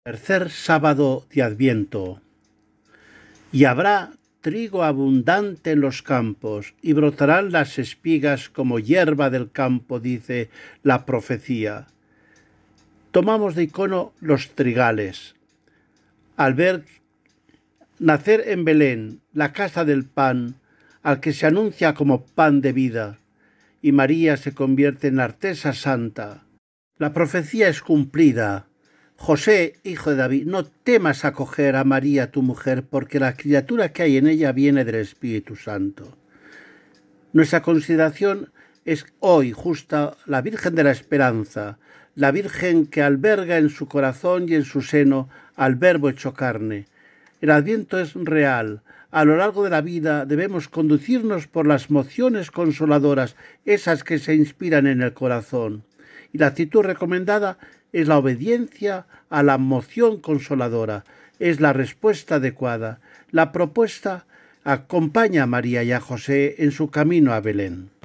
Tercer sábado de Adviento. Y habrá trigo abundante en los campos, y brotarán las espigas como hierba del campo, dice la profecía. Tomamos de icono los trigales. Al ver nacer en Belén, la casa del pan, al que se anuncia como pan de vida, y María se convierte en artesa santa, la profecía es cumplida. José, hijo de David, no temas acoger a María tu mujer, porque la criatura que hay en ella viene del Espíritu Santo. Nuestra consideración es hoy justa la Virgen de la Esperanza, la Virgen que alberga en su corazón y en su seno al Verbo hecho carne. El Adviento es real. A lo largo de la vida debemos conducirnos por las mociones consoladoras, esas que se inspiran en el corazón. Y la actitud recomendada es la obediencia a la moción consoladora, es la respuesta adecuada. La propuesta acompaña a María y a José en su camino a Belén.